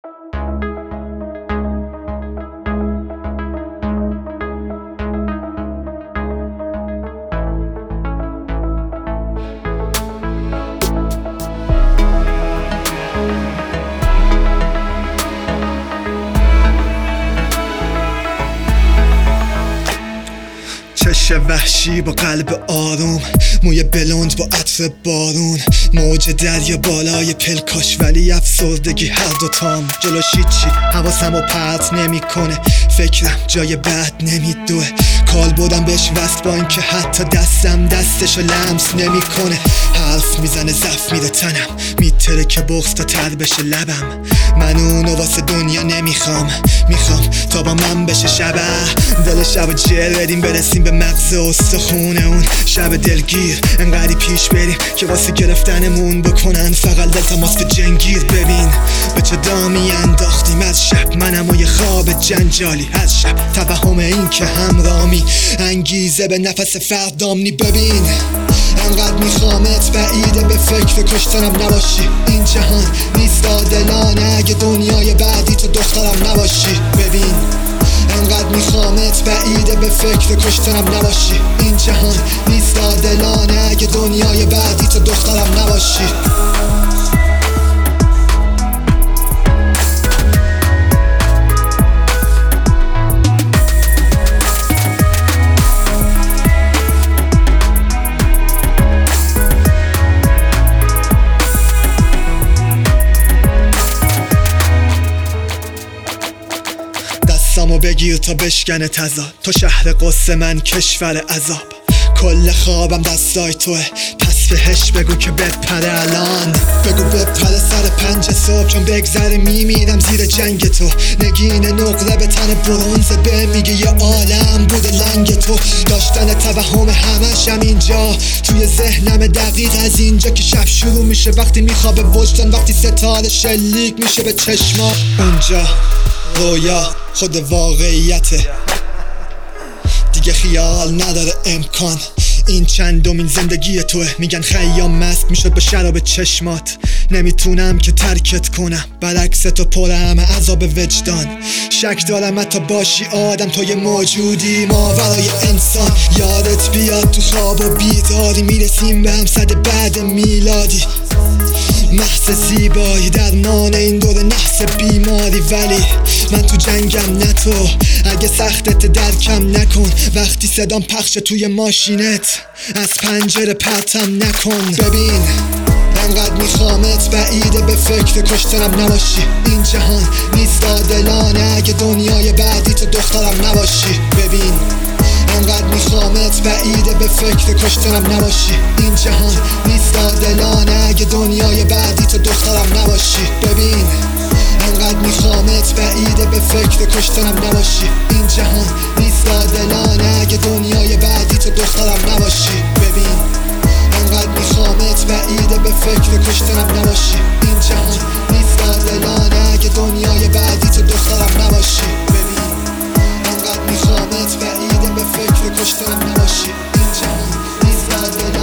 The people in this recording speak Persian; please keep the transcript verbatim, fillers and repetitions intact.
چش وحشی با قلب آروم، موی بلوند با عطر بارون، موج دریا بالای پلکاش ولی افسردگی هر دوتام. جلوش هیچی حواسم رو پرت نمی کنه، فکرم جای بد نمیدوه، کال بودم بهش وست با این که حتی دستم دستشو لمس نمی کنه. حرف میزنه زف میره تنم، میتره که بغض تا تر بشه لبم. من اونو واسه دنیا نمیخوام، میخوام تا با من بشه شبه. دل شب و جر بدیم برسیم به مغز استخونه اون شب دلگیر. انقدری پیش بریم که واسه گرفتنمون بکنن فقط دلتماس به جنگیر. ببین به چه دامی انداختیم از شب، منم و یه خواب جنجالی از شب. توهم این که همرامی انگیزه به نفس فردامنی. ببین انقدر میخوامت بعیده به فکر کشتنم نباشی. این جهان نیست عادلانه اگه دنیای بعدی تو دخترم نباشی. ببین انقدر میخوامت بعیده به فکر کشتنم نباشی. این جهان نیست عادلانه اگه دنیای بعدی تو دخترم نباشی. دستامو بگیر تا بشکنه تضاد، تو شهر قصه من کشور عذاب. کل خوابم دستای توه، پس بهش بگو که بپره الان. بگو بپره سر پنج صبح چون بگذره میمیرم زیر جنگ تو. نگین نقره به تن برونزه به میگه یه عالم بوده لنگ تو. داشتن توهم همشم اینجا توی ذهنم دقیق از اینجا که شب شروع میشه وقتی میخوابه وجدان، وقتی ستاره شلیک میشه به چشما. اونجا رویا خود واقعیته دیگه، خیال نداره امکان. این چندمین زندگی توه، میگن خیام مست میشد با شراب چشمات. نمیتونم که ترکت کنم، برعکس تو پر همه عذاب وجدان. شک دارم حتی باشی آدم تو یه موجودی ماورای انسان. یادت بیاد تو خواب و بیداری میرسیم به هم صد بعد میلادی. محض زیبایی درمان این دور نحس بیماری، ولی من تو جنگم نه تو. اگه سختت درکم نکن وقتی صدام پخش توی ماشینت، از پنجره پرتم نکن. ببین انقدر میخوامت بعیده به فکر کشتنم نباشی. این جهان نیست عادلانه اگه دنیای بعدی تو دخترم نباشی. ببین انقدر میخوامت بعیده به فکر کشتنم نباشی. این جهان نیست عادلانه اگه دنیای بعدی تو دخترم نباشی. ببین انقدر میخوامت بعیده به فکر کشتنم نباشی. این جهان نیست عادلانه اگه دنیای بعدی تو دخترم نباشی. ببین انقدر میخوامت بعیده به فکر کشتنم نباشی. این جهان نیست عادلانه اگه دنیای بعدی تو دخترم نباشی. ببین انقدر میخوامت بعیده به فکر کشتنم نباشی. این جهان نیست عادلانه